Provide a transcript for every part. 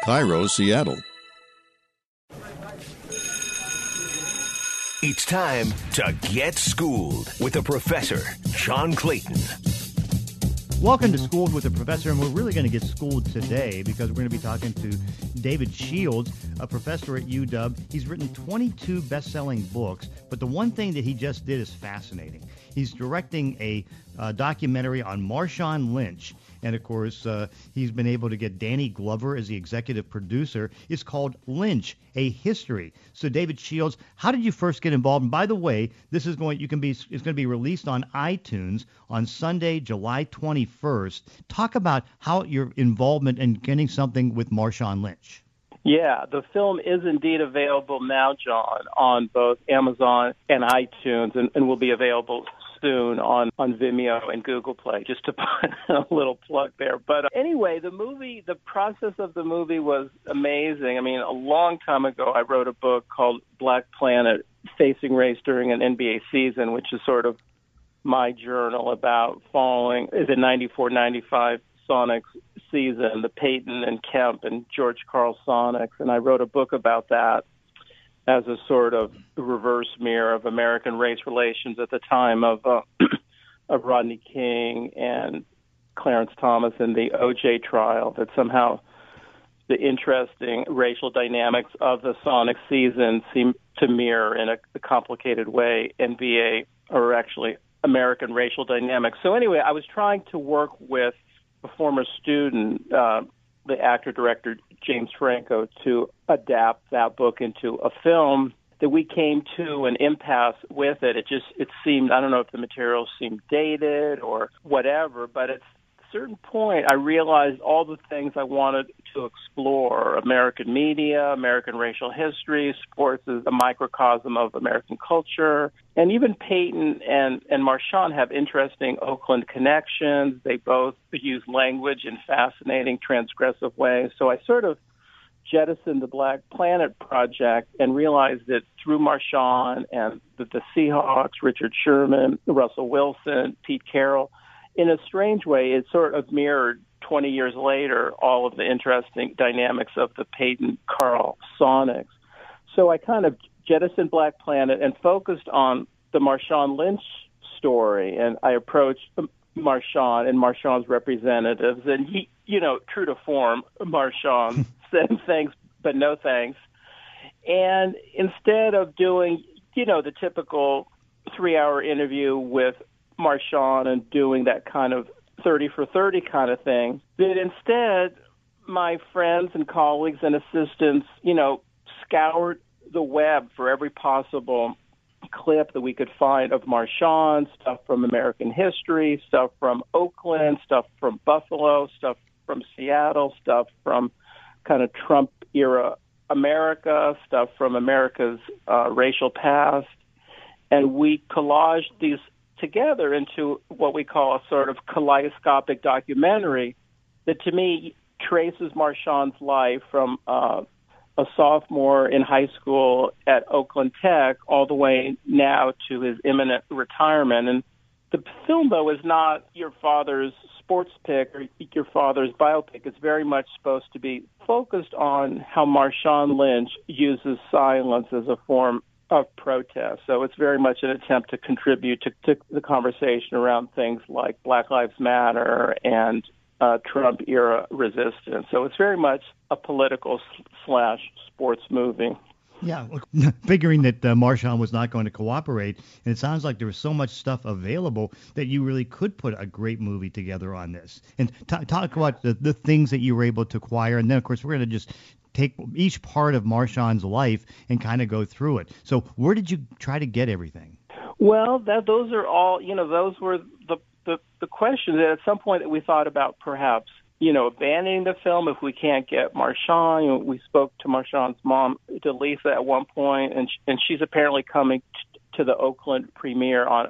KIRO, Seattle. It's time to get schooled with the professor, John Clayton. Welcome to Schooled with the Professor, and we're really going to get schooled today because we're going to be talking to David Shields, a professor at UW. He's written 22 best-selling books, but the one thing that he just did is fascinating. He's directing a documentary on Marshawn Lynch, and of course, he's been able to get Danny Glover as the executive producer. It's called Lynch, A History. So, David Shields, how did you first get involved? And by the way, it's going to be released on iTunes on Sunday, July 21st. Talk about how your involvement in getting something with Marshawn Lynch. Yeah, the film is indeed available now, John, on both Amazon and iTunes, and will be available soon on Vimeo and Google Play, just to put a little plug there. But anyway, the process of the movie was amazing. I mean, a long time ago, I wrote a book called Black Planet, Facing Race During an NBA Season, which is sort of my journal about following the 94-95 Sonics season, the Peyton and Kemp and George Karl Sonics, and I wrote a book about that as a sort of reverse mirror of American race relations at the time of Rodney King and Clarence Thomas and the O.J. trial, that somehow the interesting racial dynamics of the Sonics season seem to mirror in a complicated way NBA, or actually American racial dynamics. So anyway, I was trying to work with a former student, the actor-director James Franco, to adapt that book into a film. That we came to an impasse with it. It seemed, I don't know if the materials seemed dated or whatever, but at a certain point I realized all the things I wanted to explore: American media, American racial history, sports as a microcosm of American culture, and even Peyton and Marshawn have interesting Oakland connections. They both use language in fascinating, transgressive ways. So I sort of jettisoned the Black Planet project and realized that through Marshawn and the Seahawks, Richard Sherman, Russell Wilson, Pete Carroll, in a strange way, it sort of mirrored 20 years later all of the interesting dynamics of the Peyton Karl Sonics. So I kind of jettisoned Black Planet and focused on the Marshawn Lynch story, and I approached Marshawn and Marshawn's representatives, and he, true to form, Marshawn said thanks, but no thanks. And instead of doing, the typical 3-hour interview with Marshawn and doing that kind of 30 for 30 kind of thing, that instead my friends and colleagues and assistants, scoured the web for every possible clip that we could find of Marshawn, stuff from American history, stuff from Oakland, stuff from Buffalo, stuff from Seattle, stuff from kind of Trump-era America, stuff from America's racial past. And we collaged these together into what we call a sort of kaleidoscopic documentary that, to me, traces Marshawn's life from a sophomore in high school at Oakland Tech all the way now to his imminent retirement. And the film, though, is not your father's sports pick or your father's biopic. It's very much supposed to be focused on how Marshawn Lynch uses silence as a form of protest. So it's very much an attempt to contribute to the conversation around things like Black Lives Matter and Trump-era resistance. So it's very much a political / sports movie. Yeah, figuring that Marshawn was not going to cooperate, and it sounds like there was so much stuff available that you really could put a great movie together on this. And talk about the things that you were able to acquire, and then, of course, we're going to just take each part of Marshawn's life and kind of go through it. So where did you try to get everything? Well, those are all, those were the questions that at some point that we thought about perhaps, abandoning the film if we can't get Marshawn. We spoke to Marshawn's mom, Delisa, at one point, and she's apparently coming to the Oakland premiere on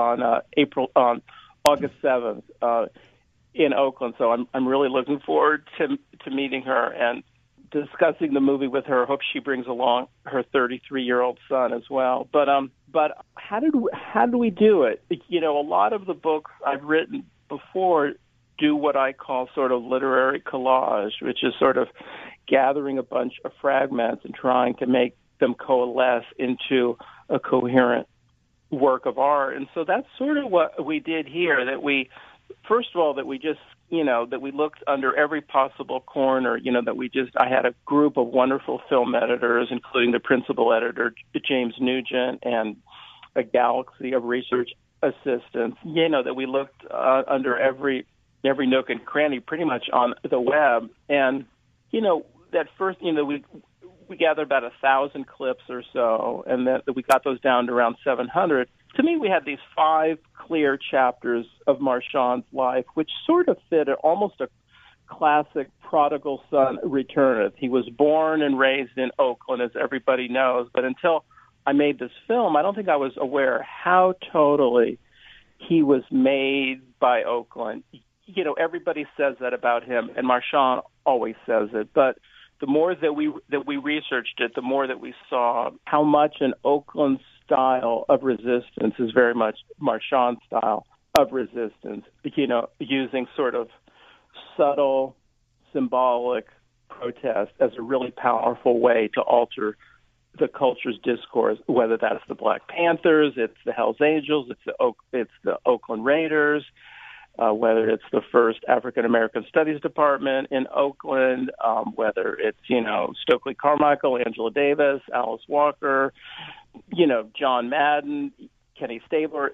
August 7th in Oakland. So I'm really looking forward to meeting her and discussing the movie with her. Hope she brings along her 33-year-old son as well. But how do we do it? A lot of the books I've written before do what I call sort of literary collage, which is sort of gathering a bunch of fragments and trying to make them coalesce into a coherent work of art. And so that's sort of what we did here, that we, first of all, that we just, that we looked under every possible corner, I had a group of wonderful film editors, including the principal editor, James Nugent, and a galaxy of research assistants, that we looked under every nook and cranny pretty much on the web. And, that first, we gathered about 1,000 clips or so, and that we got those down to around 700. To me, we had these 5 clear chapters of Marchand's life, which sort of fit almost a classic prodigal son returneth. He was born and raised in Oakland, as everybody knows, but until I made this film, I don't think I was aware how totally he was made by Oakland. Everybody says that about him, and Marchand always says it, but the more that we researched it, the more that we saw how much an Oakland style of resistance is very much Marchand's style of resistance, using sort of subtle, symbolic protest as a really powerful way to alter the culture's discourse, whether that's the Black Panthers, it's the Hells Angels, it's the Oakland Raiders, whether it's the first African American Studies Department in Oakland, whether it's, Stokely Carmichael, Angela Davis, Alice Walker, John Madden, Kenny Stabler,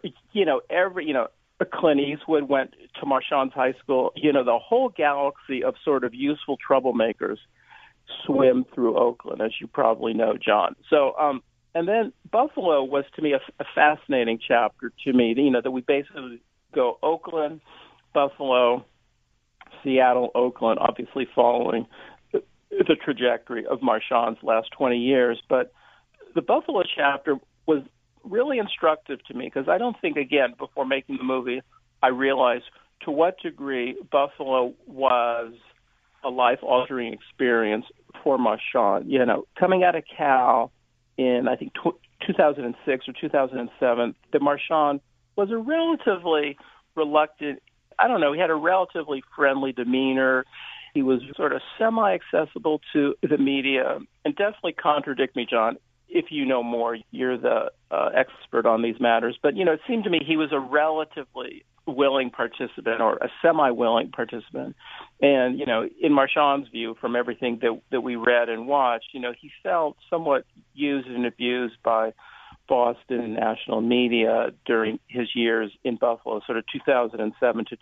Clint Eastwood went to Marchand's high school. The whole galaxy of sort of useful troublemakers swim through Oakland, as you probably know, John. So, and then Buffalo was, to me, a fascinating chapter to me, that we basically go Oakland, Buffalo, Seattle, Oakland, obviously following the trajectory of Marchand's last 20 years. But the Buffalo chapter was really instructive to me because I don't think, again, before making the movie, I realized to what degree Buffalo was a life-altering experience for Marchand. Coming out of Cal in, I think, 2006 or 2007, the Marchand was a relatively reluctant, he had a relatively friendly demeanor. He was sort of semi-accessible to the media, and definitely contradict me, John, if you know more. You're the expert on these matters. But, it seemed to me he was a relatively willing participant or a semi-willing participant. And, in Marchand's view, from everything that we read and watched, he felt somewhat used and abused by Boston and national media during his years in Buffalo, sort of 2007 to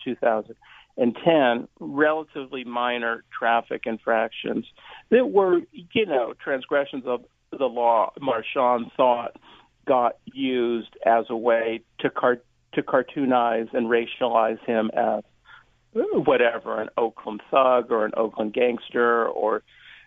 2010, relatively minor traffic infractions that were, transgressions of the law Marchand thought got used as a way to cartoonize and racialize him as whatever, an Oakland thug or an Oakland gangster, or,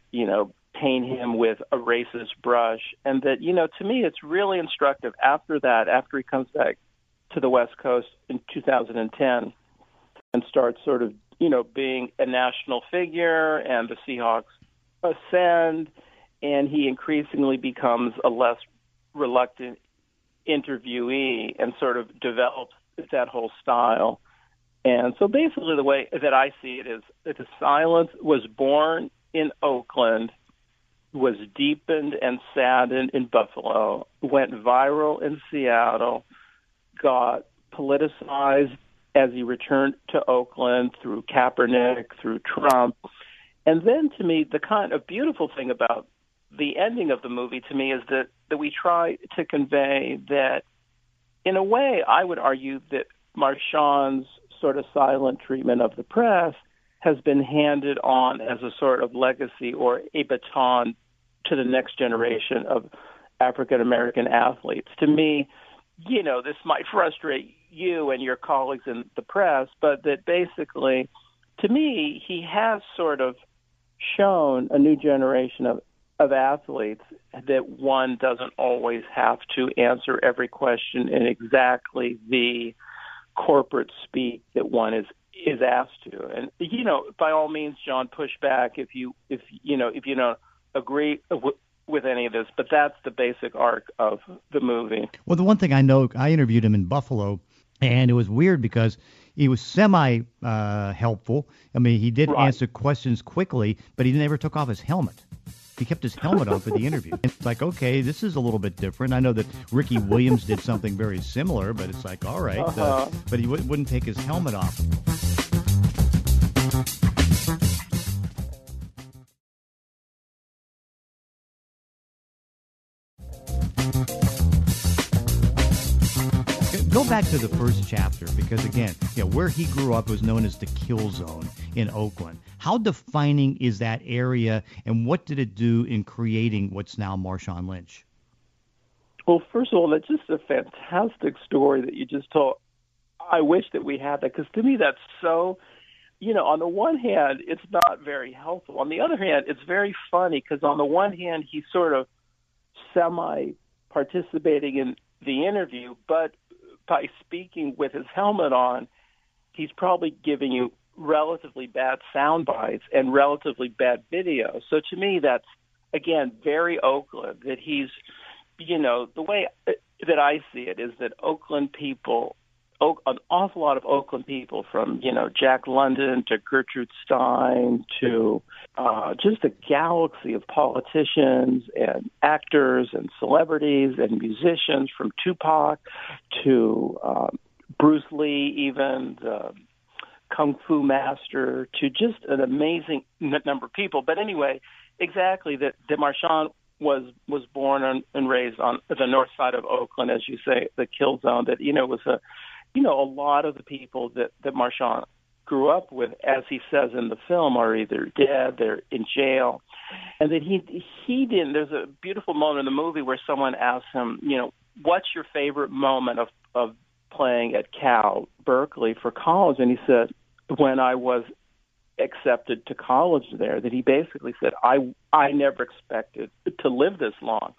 paint him with a racist brush. And that, to me, it's really instructive after that, after he comes back to the West Coast in 2010 and starts sort of, being a national figure, and the Seahawks ascend, and he increasingly becomes a less reluctant interviewee and sort of develops that whole style. And so basically the way that I see it is that the silence was born in Oakland, was deepened and saddened in Buffalo, went viral in Seattle, got politicized as he returned to Oakland through Kaepernick, through Trump. And then, to me, the kind of beautiful thing about the ending of the movie, to me, is that we try to convey that, in a way, I would argue that Marchand's sort of silent treatment of the press has been handed on as a sort of legacy or a baton to the next generation of African-American athletes. To me, this might frustrate you and your colleagues in the press, but that basically, to me, he has sort of shown a new generation of athletes that one doesn't always have to answer every question in exactly the corporate speak that one is asked to. And, by all means, John, push back if you don't agree with any of this, but that's the basic arc of the movie. Well, the one thing I know, I interviewed him in Buffalo, and it was weird because he was semi helpful. I mean, he did Right. answer questions quickly, but he never took off his helmet. He kept his helmet on for the interview. It's like, okay, this is a little bit different. I know that Ricky Williams did something very similar, but it's like, all right. But he wouldn't take his helmet off. Go back to the first chapter because, again, where he grew up was known as the Kill Zone in Oakland. How defining is that area, and what did it do in creating what's now Marshawn Lynch? Well, first of all, that's just a fantastic story that you just told. I wish that we had that, because to me that's so, on the one hand, it's not very helpful. On the other hand, it's very funny because on the one hand, he's sort of semi-participating in the interview, but by speaking with his helmet on, he's probably giving you relatively bad sound bites and relatively bad video. So to me, that's, again, very Oakland, that he's, the way that I see it is that Oakland people, an awful lot of Oakland people from, Jack London to Gertrude Stein to just a galaxy of politicians and actors and celebrities and musicians, from Tupac to Bruce Lee, even the Kung Fu master, to just an amazing number of people. But anyway, exactly, that Marshawn was born and raised on the north side of Oakland, as you say, the Kill Zone, that, was a lot of the people that Marshawn grew up with, as he says in the film, are either dead, they're in jail, and that he didn't. There's a beautiful moment in the movie where someone asks him, what's your favorite moment of playing at Cal Berkeley for college? And he said, when I was accepted to college there, that he basically said, I never expected to live this long.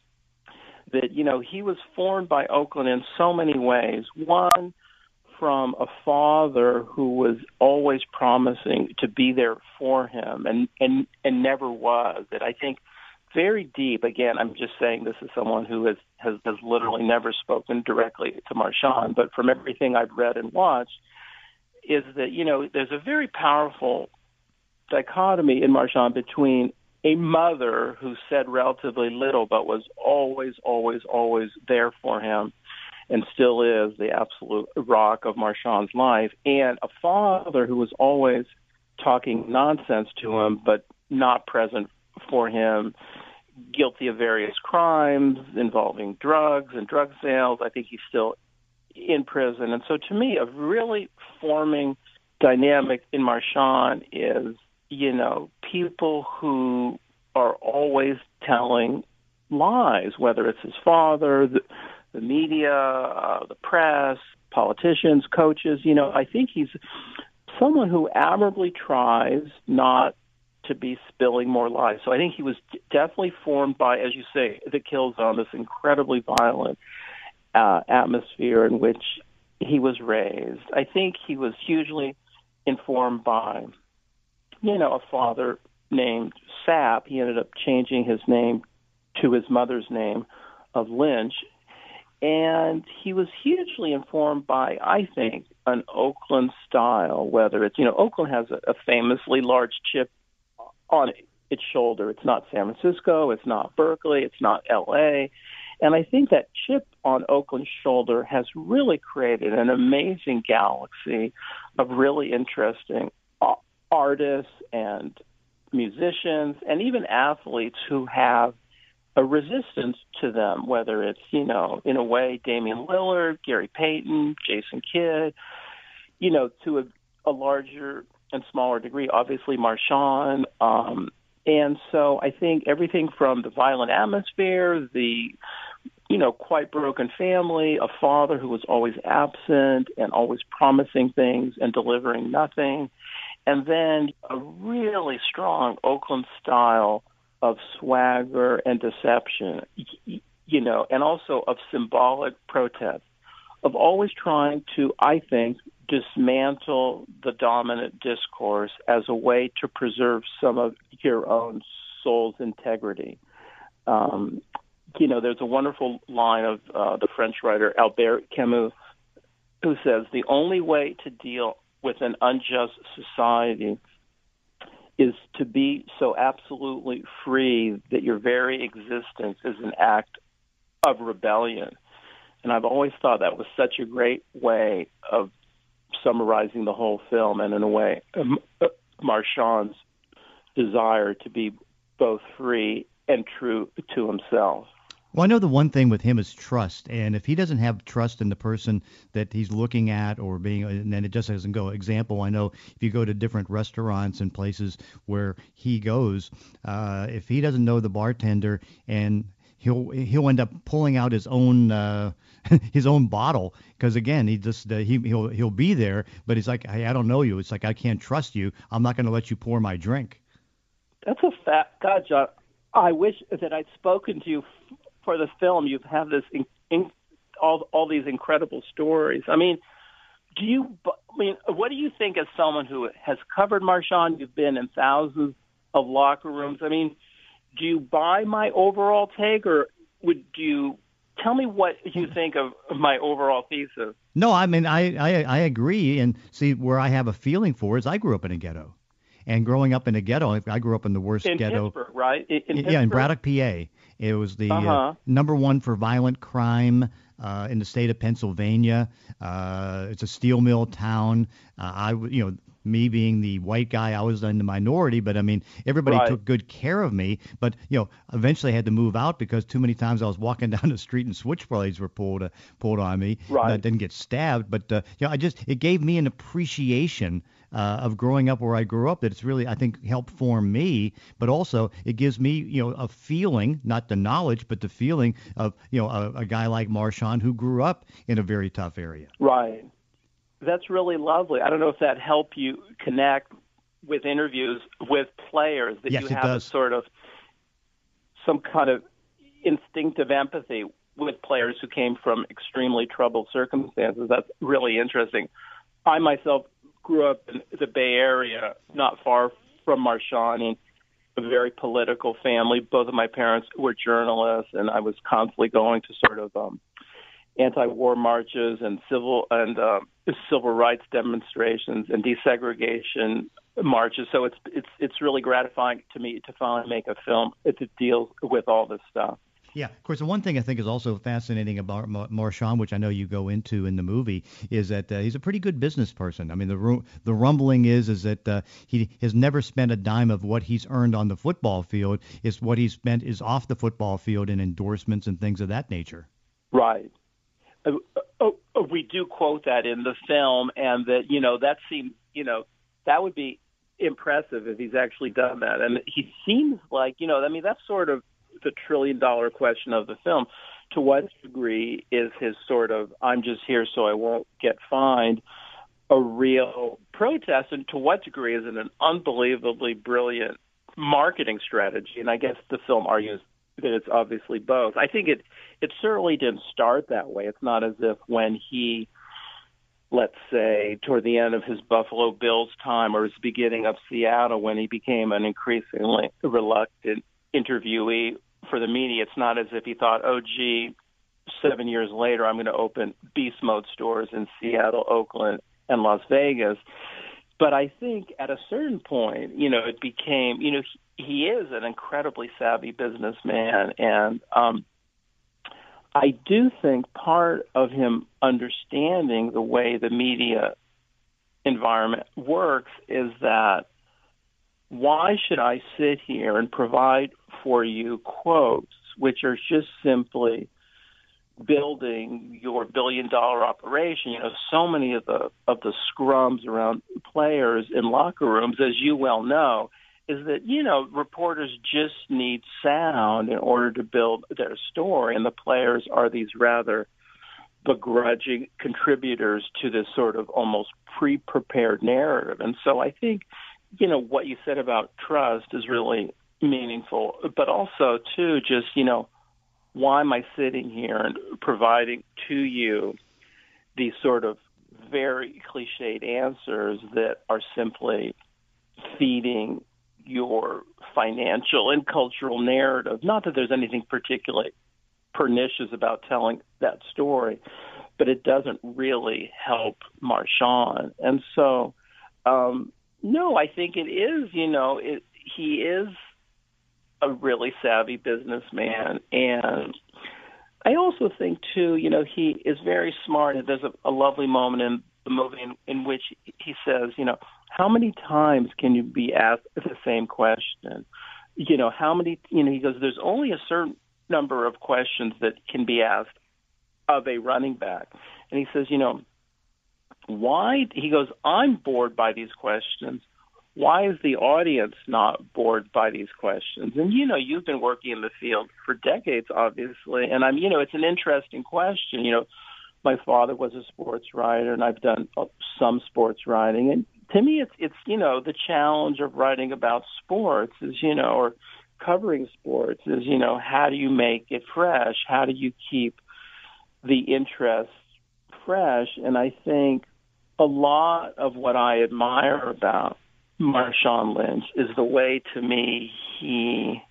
That, he was formed by Oakland in so many ways. One, from a father who was always promising to be there for him and never was. That I think very deep, again, I'm just saying this is someone who has literally never spoken directly to Marshawn, but from everything I've read and watched, is that, there's a very powerful dichotomy in Marshawn between a mother who said relatively little but was always, always, always there for him and still is the absolute rock of Marshawn's life, and a father who was always talking nonsense to him but not present for him, guilty of various crimes involving drugs and drug sales. I think he's still in prison. And so to me, a really forming dynamic in Marshawn is, people who are always telling lies, whether it's his father, the media, the press, politicians, coaches. I think he's someone who admirably tries not to be spilling more lies. So I think he was definitely formed by, as you say, the Kill Zone, this incredibly violent atmosphere in which he was raised. I think he was hugely informed by, a father named Sapp. He ended up changing his name to his mother's name of Lynch. And he was hugely informed by, I think, an Oakland style, whether it's, Oakland has a famously large chip on its shoulder. It's not San Francisco, it's not Berkeley, it's not L.A., and I think that chip on Oakland's shoulder has really created an amazing galaxy of really interesting artists and musicians and even athletes who have a resistance to them, whether it's, in a way, Damian Lillard, Gary Payton, Jason Kidd, to a larger and smaller degree, obviously Marshawn. And so I think everything from the violent atmosphere, the quite broken family, a father who was always absent and always promising things and delivering nothing, and then a really strong Oakland style of swagger and deception, and also of symbolic protest, of always trying to, I think, dismantle the dominant discourse as a way to preserve some of your own soul's integrity. There's a wonderful line of the French writer Albert Camus who says the only way to deal with an unjust society is to be so absolutely free that your very existence is an act of rebellion. And I've always thought that was such a great way of summarizing the whole film, and in a way, Marchand's desire to be both free and true to himself. Well, I know the one thing with him is trust, and if he doesn't have trust in the person that he's looking at or being, and then it just doesn't go. Example, I know if you go to different restaurants and places where he goes, if he doesn't know the bartender, and he'll end up pulling out his own his own bottle, because again, he'll be there, but he's like, hey, I don't know you. It's like, I can't trust you. I'm not going to let you pour my drink. That's a fact. God, John, I wish that I'd spoken to you for the film. You have this all these incredible stories. I mean, what do you think as someone who has covered Marchand? You've been in thousands of locker rooms. I mean, do you buy my overall take, or would you tell me what you think of my overall thesis? No, I mean, I agree, and see, where I have a feeling for is I grew up in a ghetto. And growing up in a ghetto, I grew up in the worst ghetto. In Pittsburgh, right? In Braddock, PA. It was the number one for violent crime in the state of Pennsylvania. It's a steel mill town. Me being the white guy, I was in the minority, but I mean, everybody took good care of me. But eventually I had to move out because too many times I was walking down the street and switchblades were pulled on me. Right. I didn't get stabbed, but it gave me an appreciation of growing up where I grew up that it's really, I think, helped form me. But also it gives me a feeling, not the knowledge, but the feeling of a guy like Marchand who grew up in a very tough area. Right. That's really lovely. I don't know if that helped you connect with interviews with players, that yes, you have a sort of some kind of instinctive empathy with players who came from extremely troubled circumstances. That's really interesting. I myself grew up in the Bay Area, not far from Marchand, in a very political family. Both of my parents were journalists, and I was constantly going to sort of anti-war marches and civil rights demonstrations and desegregation marches. So it's really gratifying to me to finally make a film that deals with all this stuff. Yeah, of course. The one thing I think is also fascinating about Marchand, which I know you go into in the movie, is that he's a pretty good business person. I mean, the rumbling is that he has never spent a dime of what he's earned on the football field. Is what he's spent is off the football field in endorsements and things of that nature. Right. We do quote that in the film, and that that seems that would be impressive if he's actually done that. And he seems like that's sort of the $1 trillion question of the film. To what degree is his sort of "I'm just here so I won't get fined" a real protest, and to what degree is it an unbelievably brilliant marketing strategy? And I guess the film argues that it's obviously both. I think it certainly didn't start that way. It's not as if when he, let's say, toward the end of his Buffalo Bills time or his beginning of Seattle, when he became an increasingly reluctant interviewee for the media, it's not as if he thought, 7 years later, I'm going to open Beast Mode stores in Seattle, Oakland, and Las Vegas. But I think at a certain point, it became, he is an incredibly savvy businessman. And I do think part of him understanding the way the media environment works is that, why should I sit here and provide for you quotes which are just simply building your billion-dollar operation? So many of the scrums around players in locker rooms, as you well know, is that, reporters just need sound in order to build their story, and the players are these rather begrudging contributors to this sort of almost pre-prepared narrative. And so I think, what you said about trust is really meaningful, but also, too, just, why am I sitting here and providing to you these sort of very cliched answers that are simply feeding your financial and cultural narrative? Not that there's anything particularly pernicious about telling that story, but it doesn't really help Marshawn. And so, no, I think it is, he is a really savvy businessman. And I also think, too, he is very smart. There's a lovely moment in the movie in which he says, how many times can you be asked the same question? How many, he goes, there's only a certain number of questions that can be asked of a running back. And he says, why? He goes, I'm bored by these questions. Why is the audience not bored by these questions? And, you've been working in the field for decades, obviously. And it's an interesting question. My father was a sports writer, and I've done some sports writing. And to me, it's the challenge of writing about sports is, or covering sports is, how do you make it fresh? How do you keep the interest fresh? And I think a lot of what I admire about Marshawn Lynch is the way, to me, he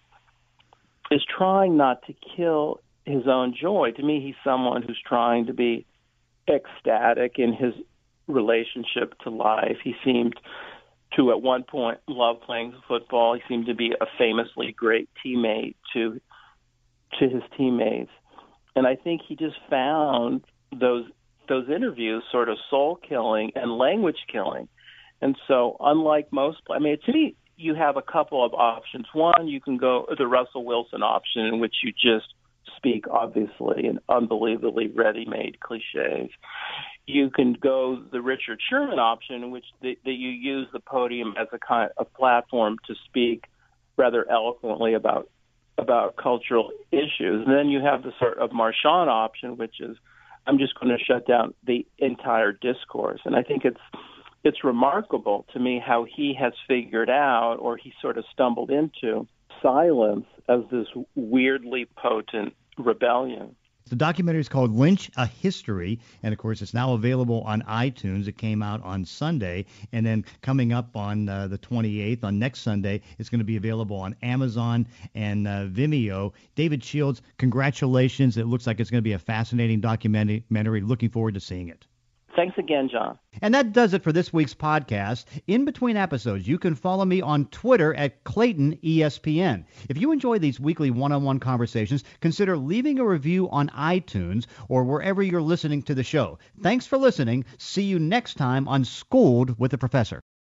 is trying not to kill his own joy. To me, he's someone who's trying to be ecstatic in his relationship to life. He seemed to, at one point, love playing football. He seemed to be a famously great teammate to his teammates. And I think he just found those interviews sort of soul-killing and language-killing. And so, unlike most, to me, you have a couple of options. One, you can go the Russell Wilson option, in which you just speak, obviously, in unbelievably ready-made cliches. You can go the Richard Sherman option, in which that you use the podium as a kind of platform to speak rather eloquently about cultural issues. And then you have the sort of Marshawn option, which is, I'm just going to shut down the entire discourse. And I think it's remarkable to me how he has figured out, or he sort of stumbled into, silence as this weirdly potent rebellion. The documentary is called Lynch, A History, and of course it's now available on iTunes. It came out on Sunday, and then coming up on the 28th, on next Sunday, it's going to be available on Amazon and Vimeo. David Shields, congratulations. It looks like it's going to be a fascinating documentary. Looking forward to seeing it. Thanks again, John. And that does it for this week's podcast. In between episodes, you can follow me on Twitter at Clayton ESPN. If you enjoy these weekly one-on-one conversations, consider leaving a review on iTunes or wherever you're listening to the show. Thanks for listening. See you next time on Schooled with the Professor.